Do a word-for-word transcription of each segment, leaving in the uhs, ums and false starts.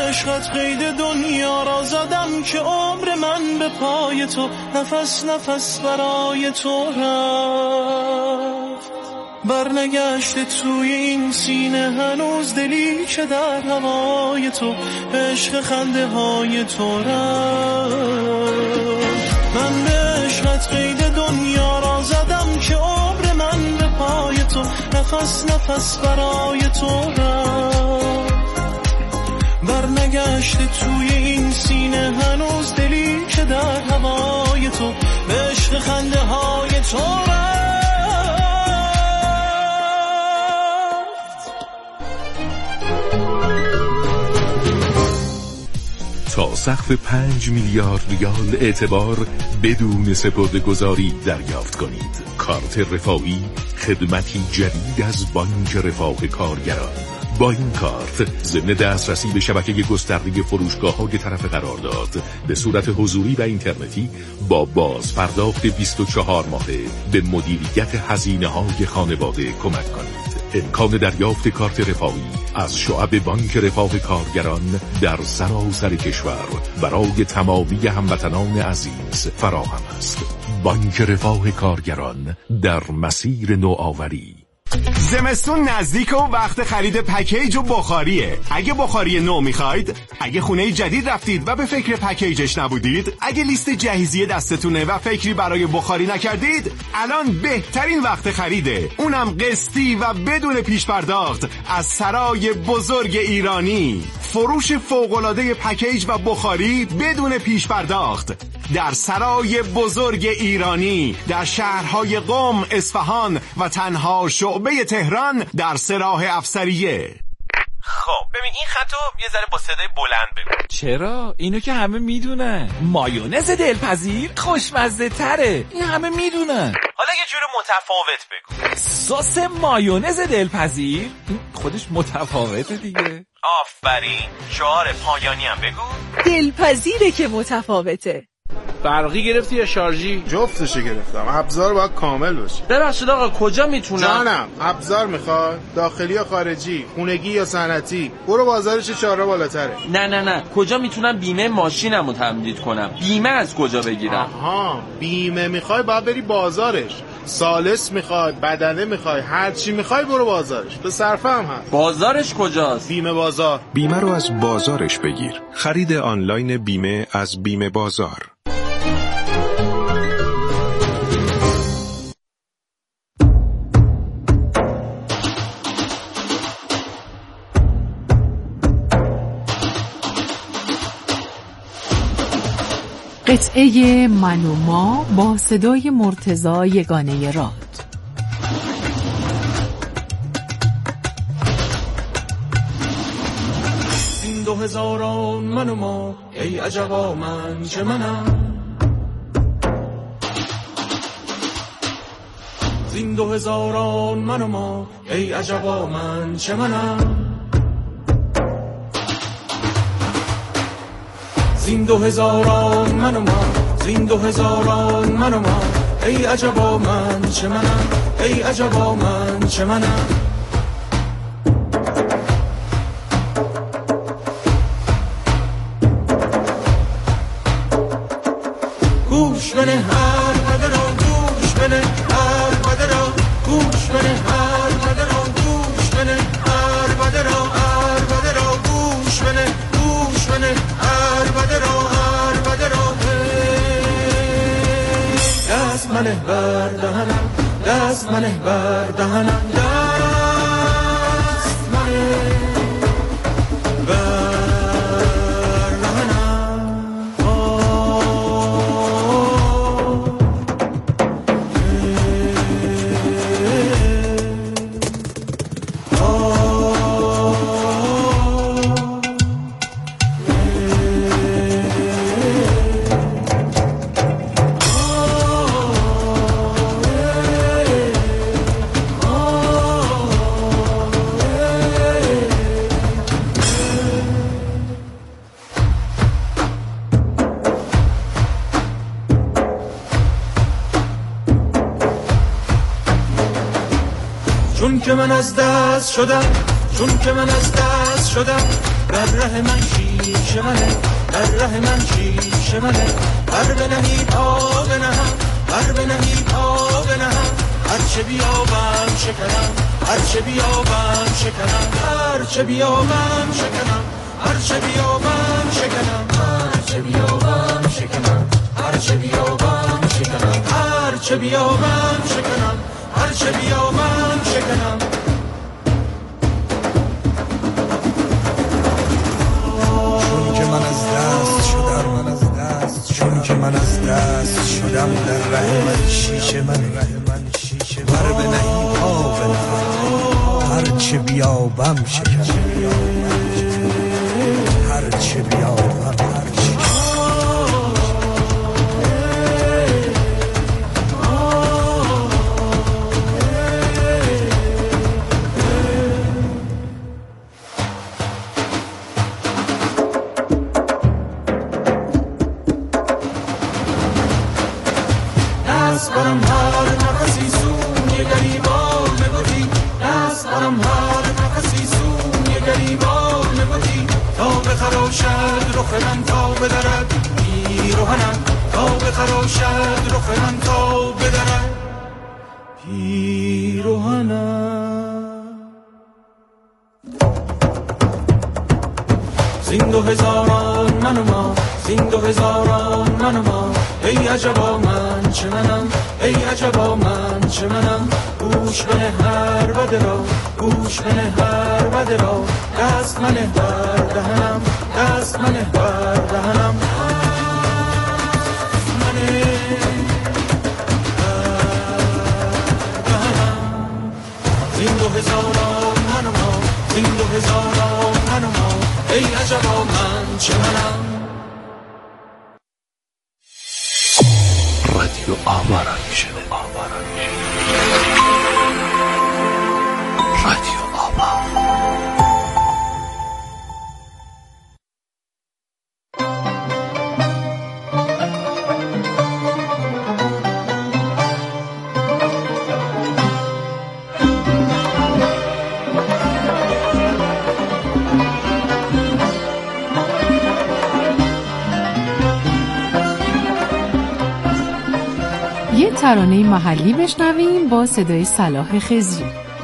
عشقت قید دنیا را زدم که عمر من به پای تو نفس نفس برای تو رفت. برنگشته توی این سینه هنوز دلی که در هوای تو عشق خنده های تو رفت. من به عشقت قید دنیا را زدم که عمر من به پای تو نفس نفس برای تو رفت. برنگشته توی این سینه هنوز دلی که در هوای تو عشق خنده های تو رفت. تا سقف پنج میلیارد ریال اعتبار بدون سپرده‌گذاری دریافت کنید. کارت رفاهی، خدمتی جدید از بانک رفاه کارگران. با این کارت ضمن دسترسی به شبکه گسترده فروشگاه‌های طرف قرارداد به صورت حضوری و اینترنتی با باز پرداخت بیست و چهار ماهه به مدیریت هزینه‌های خانواده کمک کنید. امکان دریافت کارت رفاهی از شعب بانک رفاه کارگران در سراسر کشور برای تمامی هموطنان عزیز فراهم است. بانک رفاه کارگران در مسیر نوآوری. زمستون نزدیک و وقت خرید پکیج و بخاریه. اگه بخاری نو میخواید، اگه خونه جدید رفتید و به فکر پکیجش نبودید، اگه لیست جهیزیه دستتونه و فکری برای بخاری نکردید، الان بهترین وقت خریده. اونم قسطی و بدون پیش پرداخت از سرای بزرگ ایرانی. فروش فوق‌العاده پکیج و بخاری بدون پیش پرداخت در سرای بزرگ ایرانی در شهرهای قم، اصفهان و تنها شعبه تهران در سراح افسریه. خب ببین این خطو یه ذره با صدای بلند بگو. چرا؟ اینو که همه میدونن. مایونز دلپذیر خوشمزه تره. این همه میدونن. حالا یه جور متفاوت بگو. سس مایونز دلپذیر این خودش متفاوته دیگه. آفرین. شعار پایانی هم بگو. دلپذیره که متفاوته. برقی گرفتی یا شارژی؟ جفتشو گرفتم. ابزار باید کامل باشه. ببخشید آقا کجا میتونم؟ جانم ابزار میخوای؟ داخلی یا خارجی؟ خونگی یا صنعتی؟ برو بازارش چهارراه بالاتره. نه نه نه کجا میتونم بیمه ماشینمو تمدید کنم؟ بیمه از کجا بگیرم؟ آها بیمه میخوای باید بری بازارش. سالس میخوای، بدنه میخوای، هر چی میخوای برو بازارش. به صرفه هم هست. بازارش کجاست؟ بیمه بازار. بیمه رو از بازارش بگیر. خرید آنلاین بیمه از بیمه بازار. قطعه من و ما با صدای مرتضی یگانه راد. این دو هزاران من و ما ای عجبا من چه منم. این دو هزاران من و ما ای عجبا من چه منم. زین دو هزاران من و ما زین دو هزاران من و ما ای عجبا من چه منم. ای عجبا من چه منم. گوش بده هر بده را گوش بده هر بده را گوش بده هر بده را گوش بده هر بده را هر بده را گوش بده گوش بده هر بده را هر بده را دست منه بر دهنم دست منه بر دهنم دست منه بر چون که من از دست شدم چون که من از دست شدم در ره من شیشه منه، در ره من شیشه منه. بر بنهی پا بنهم، بر بنهی پا بنهم. هرچه بیابم شکنم، هرچه بیابم شکنم، هرچه بیابم شکنم، هرچه بیابم شکنم، هرچه بیابم شکنم، هرچه بیابم شکنم، هرچه بیابم شکنم، هرچه بیابم شکنم. چون که من از دست شدم، من از دست چون که من از دست شدم در ره من شیشه من ره من شیشه بر به نهی پا بنهم. هرچه بیابم شکنم، هرچه بیابم هرچه دست برم هر نفسی سوی گریبان نبودی، دست برم هر نفسی سوی گریبان نبودی. تا بخراشد رخ من تا بدرد پیرهنم، تا بخراشد رخ من تا بدرد پیرهنم. زین دو هزاران من و ما، زین دو هزاران من و ما. ای عجبا من چه منم، ای عجبا من چه منم. گوش بنه هر بده را، گوش بنه هر بده را. دست منه بر دهنم، دست منه بر دهنم. منه دهنم. زین دو هزاران من و ما، زین دو هزاران من و ما. ای عجبا من چه منم. رادیو آوارا میشه، آوارا میشه. رادیو آوا. یه ترانه محلی بشنویم با صدای صلاح خضری.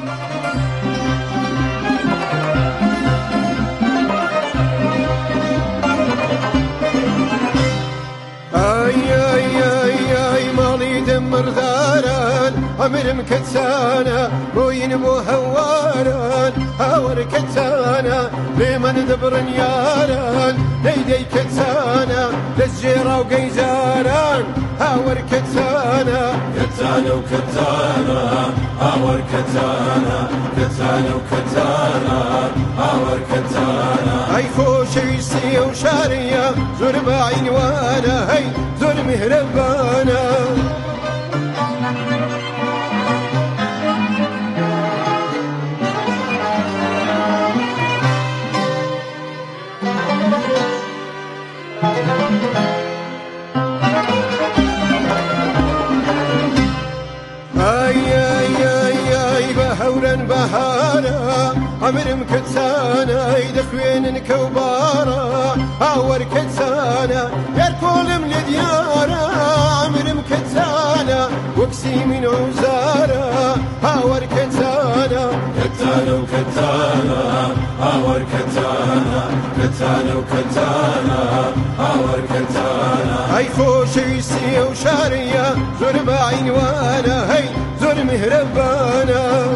آی آی آی آی مالی دمر داران عمرم كتانا روين بو هواران هاور كتانا لمن دبرن ياران ليدي كتانا للجيرة وقيزاران هاور كتانا كتانا وكتانا هاور كتانا كتانا وكتانا هاور كتانا هاي خوشي سي وشارية زور بعين وانا هاي زور مهربانا بهارا عمرم كتانا يدخوين كوبارا هاور كتانا يركول من ديارا عمرم كتانا وكسي من عزارا هاور كتانا كتانا وكتانا هاور كتانا كتانا وكتانا هاور كتانا هاي خوشي سي وشارية زور بعين وانا هاي زور مهربانا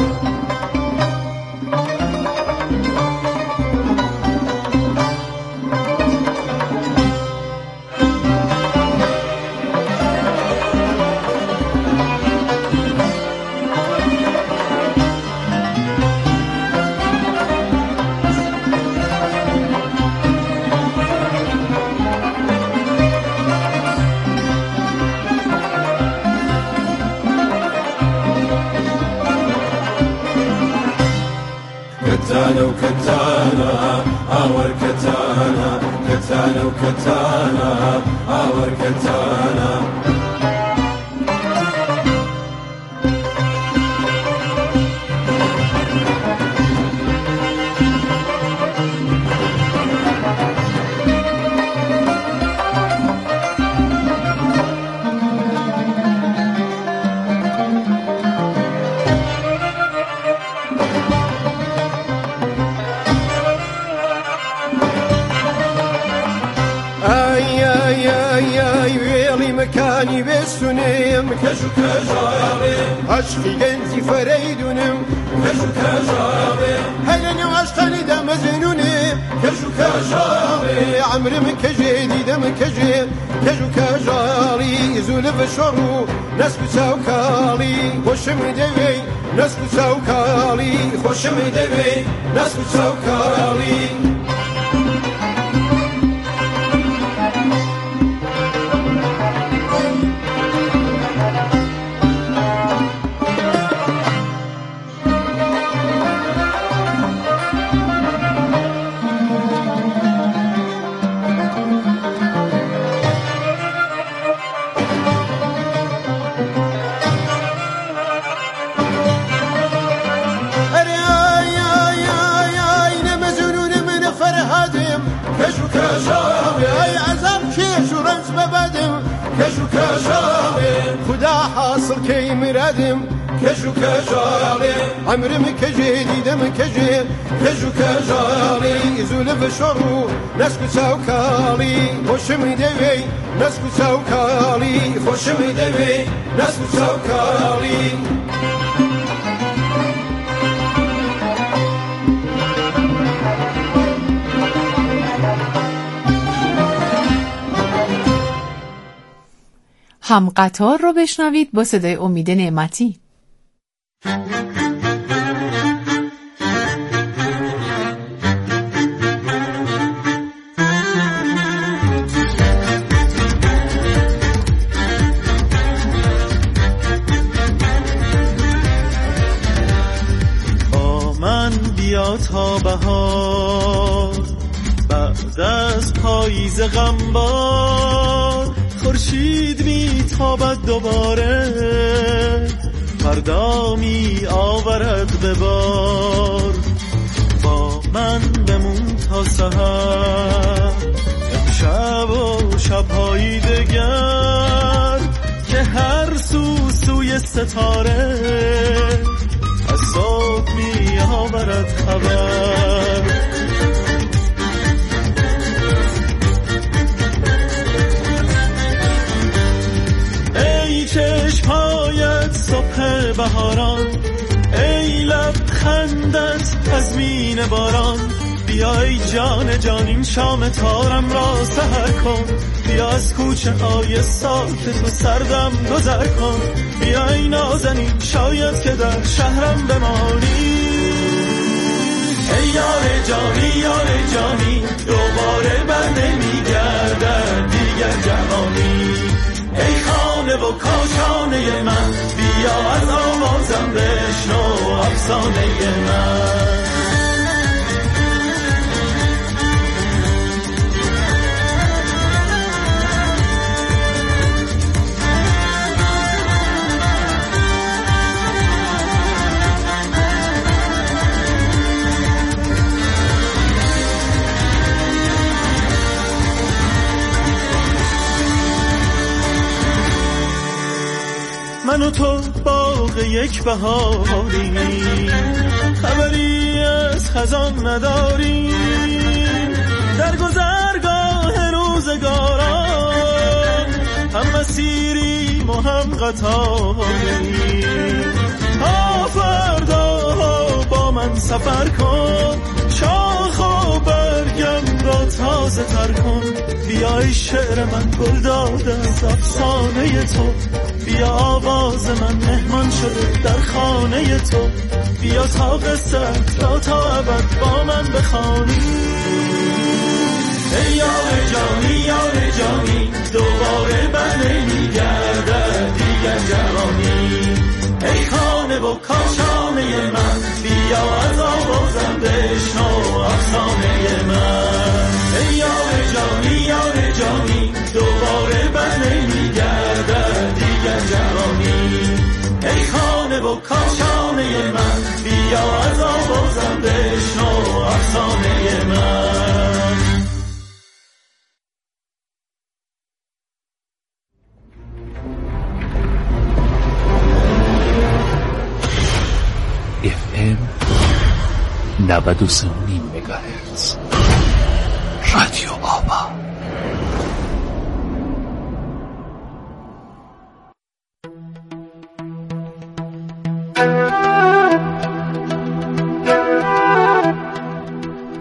كتانا وكتانا هاور كتانا كتانا وكتانا هاور كتانا کشو کجاوی عشقی گنزی فریدونم کشو کجاوی هلنی عشقانی دم زنونم کشو کجاوی عمرم کجی دیدم کجی کجو کجالی زولف شرو نسکو سوکالی خوشم دوی نسکو سوکالی خوشم دوی نسکو سوکالی کشو کجاوی خدا حاصل کی مرادم کشو کجاوی عمرم کجی دیدم کجی کشو کجاوی زولف شرو نسکو سوکالی خوشم دوی نسکو سوکالی خوشم دوی نسکو سوکالی هم قطار رو بشنوید با صدای امید نعمتی. با من بیا تا بهار بعد از پاییز غمبار خورشید میتابد دوباره فردا می آورد به بار با من بمون تا سحر امشب و شب‌های دگر که هر سو سوی ستاره از صبح می آورد خبر چشم‌هایت صبح بهاران ای لبخندت تضمین باران بیا ای جان جان این شام تارم را سحر کن بیا از کوچه های ساکت و سردم گذر کن بیا ای نازنین شاید که در شهرم بمانی ای یار جانی یار جانی دوباره بر نمیگردد دیگر جوانی ای خانه و کاشانه من بیا از آوازم بشنو افسانه من من و تو باغ یک بهاری خبری از خزان نداریم در گذرگاه روزگاران هم مسیریم و هم قطاریم تا فردا با من سفر کن شاخ و برگم را تازه تر کن بیای شعر من گل داده از افسانه تو بیا آواز من مهمان شده در خانه تو بیا تا قصه را تا ابد با من بخوانی ای یار جانی یار جانی دوباره بر نمیگردد دیگر جوانی ای خانه و کاشانه من بیا از آوازم بشنو افسانه من ای یار جانی یار جانی دوباره بر نمیگردد دیگر جوانی ای خانه و کاشانه من بیا از آوازم بشنو افسانه من اف ام نود و سه و نیم مگاهرتز رادیو آبا.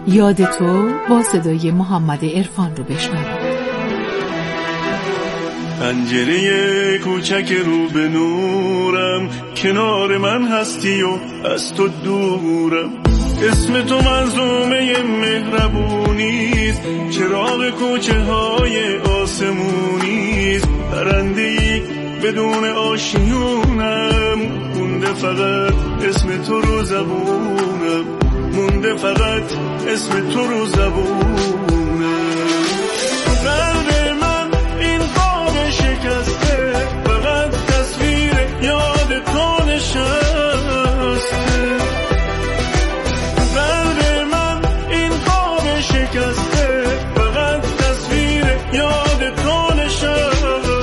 یاد تو با صدای محمد عرفان رو بشنوید. پنجره کوچک رو به نورم، کنار من هستی و از تو دورم. اسم تو منظومه مهربونیست، چراغ کوچه های آسمونیست. پرنده‌ای بدون آشیونم، مونده فقط اسم تو رو زبونم، مونده فقط اسم تو رو زبونم. قلب من این قاب شکسته، فقط تصویر یاد تو نشسته. قلب من این قاب شکسته، فقط تصویر یاد تو نشسته.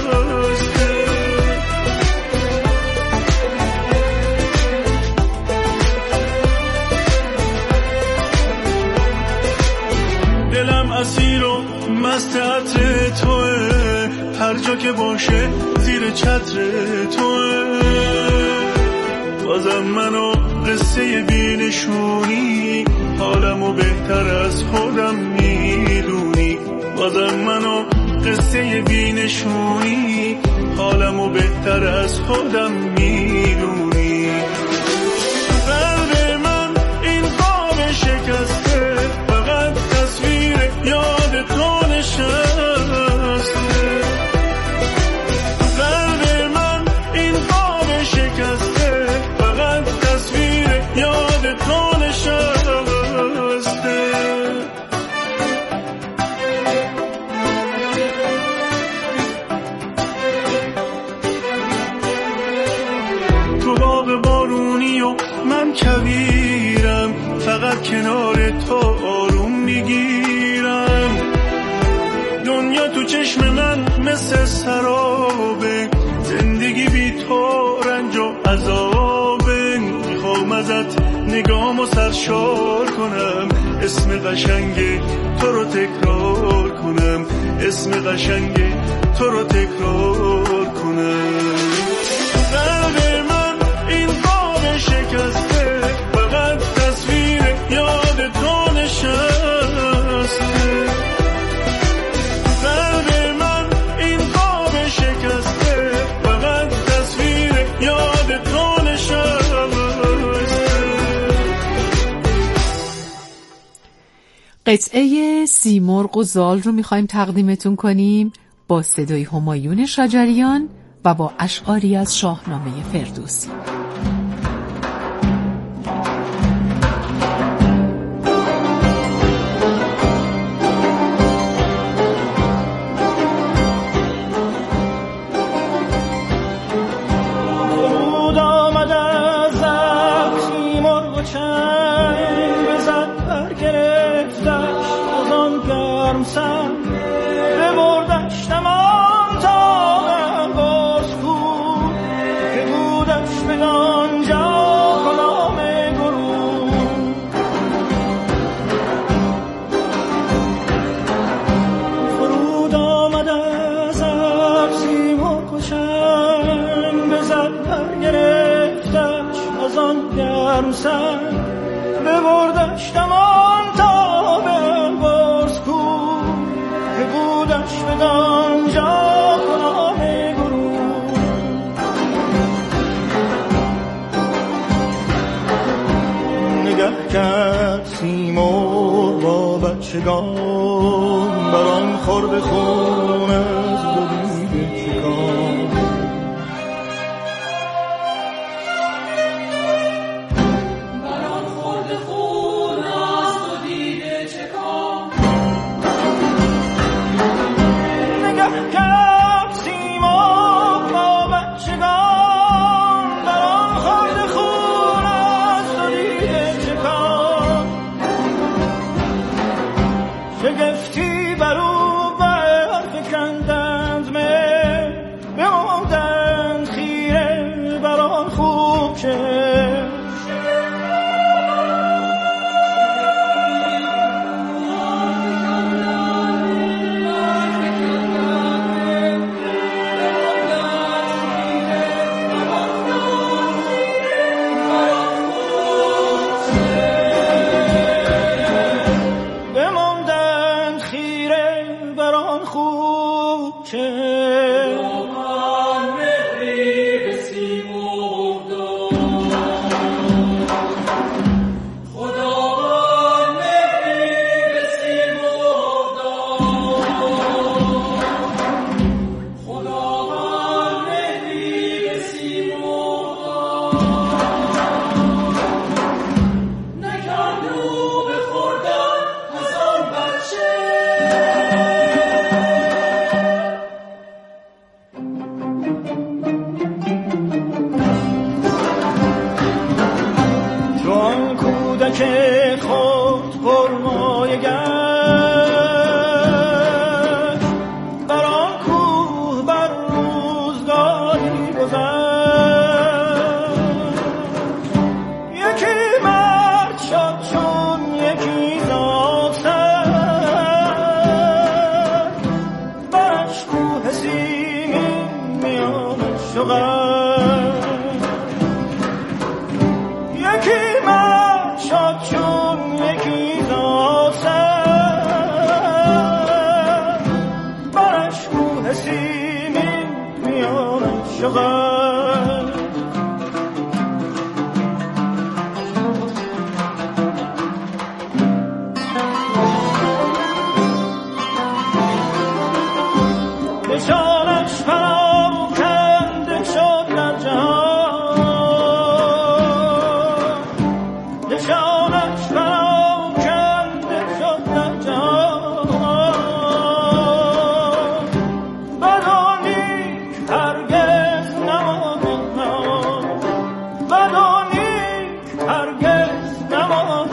دلم اسیر و مست عطر توه، هر جا که باشه زیر چتر توه. بازم منو قصه بینشونی، حالمو بهتر از خودم میدونی. بازم منو قصه بینشونی، حالمو بهتر از خودم میدونی. قلب من این قاب شکسته، فقط تصویر یاد تو نشسته. قلب من این قاب شکسته، فقط تصویر یاد تو نشسته. تو باغ بارونی و من کویرم، فقط کنار تو آروم میگیرم. دنیا تو چشم من مثل سرابه، زندگی بی تو رنج و عذابه. میخوام ازت نگامو سرشار کنم، اسم قشنگ تو رو تکرار کنم، اسم قشنگ تو رو تکرار کنم. قلب من این قاب شکسته، فقط تصویر یاد تو نشسته. قلب من این قاب شکسته، فقط تصویر یاد تو نشسته. قطعه سیمرغ و زال رو میخوایم تقدیمتون کنیم با صدای همایون شجریان و با اشعاری از شاهنامه فردوسی. سیمرغ با بچگان، بران خورد خون از دو دیده چکان. بران خورد خون از دو دیده چکان. نگه کرد سیمرغ با بچگان، بران خورد خون از دو دیده چکان. شگفتی بر او برفکندند، که خود پرمایه گشت بر آن کوه بر روزگاری گذشت. یکی مرد شد چون یکی زاد سر برش کوه سیمین میان شغل. یکی مرد شد چون یکی زاد سر برش کوه سیمین میان شغل. نشانش پراکنده شد در جهان، نشانش پراکنده شد در جهان. بد و نیک هرگز نماند، بد و نیک هرگز نماند.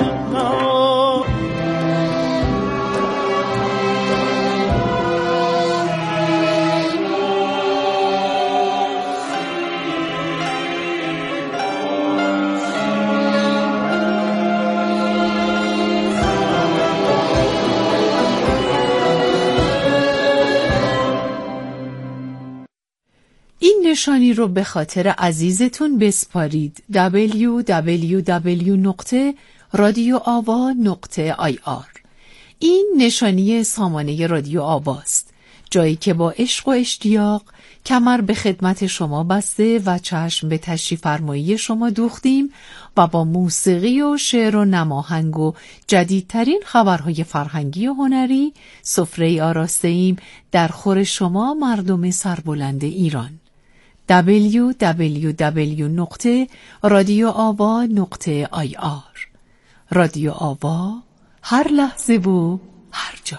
این نشانی رو به خاطر عزیزتون بسپارید. دبلیو دبلیو دبلیو نقطه رادیو آوا نقطه آی آر. این نشانی سامانه رادیو آواست، جایی که با عشق و اشتیاق کمر به خدمت شما بسته و چشم به تشریف فرمایی شما دوختیم و با موسیقی و شعر و نماهنگ و جدیدترین خبرهای فرهنگی و هنری سفره آراسته ایم در خور شما مردم سربلند ایران. دبلیو دبلیو دبلیو نقطه رادیو آوا نقطه آی آر. رادیو آوا، هر لحظه و هر جا.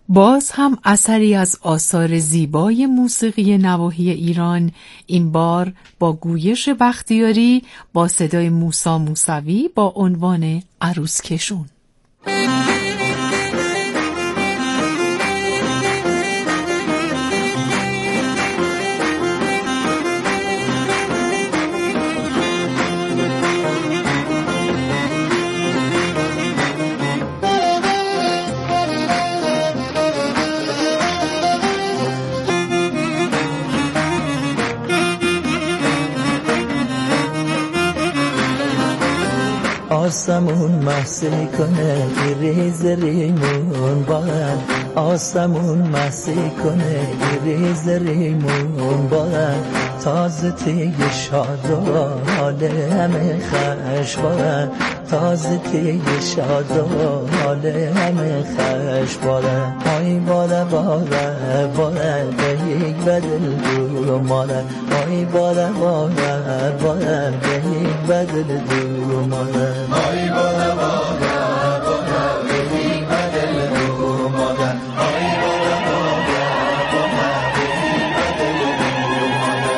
باز هم اثری از آثار زیبای موسیقی نواحی ایران، این بار با گویش بختیاری با صدای موسی موسوی با عنوان عروس کشون. آسمون محسی کنه ریز ریمون باید، آسمون محسی کنه ریز ریمون باید، تازه تیگ شاد و حال همه خش باید، تازه تیگ شاد و حال همه خش باید. آی باده باده باده به یک بدل دور ماده، آی باده باده باده به یک بدل دور ماده، آی باده باده باده به یک بدل دور ماده، آی باده باده باده به یک بدل دور ماده.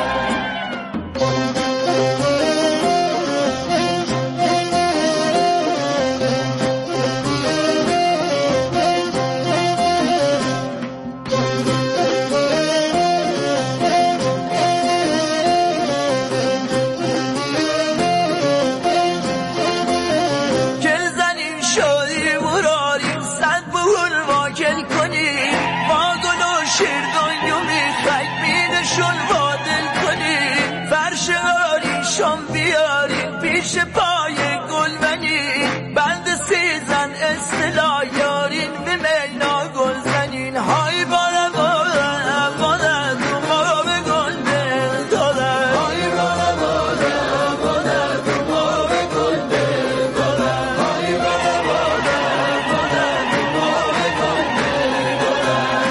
پیش پای گلبنی بند سیزن اصطلاح یارین به مینا گل زنین، های باره باره باره تو ما به گل دل داره، های باره باره باره تو ما به گل دل داره، های باره باره باره تو ما به گل دل داره.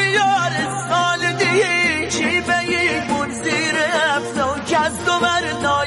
از دو